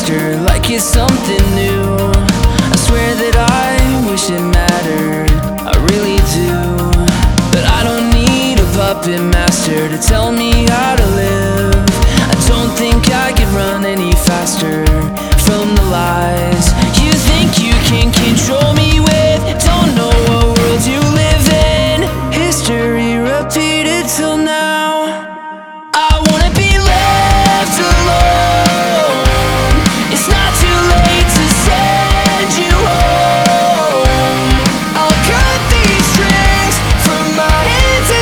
faster, like it's something new. I swear that I wish it mattered, I really do. But I don't need a puppet master to tell me how to live. I don't think I can run any faster from the lies. You think you can control me?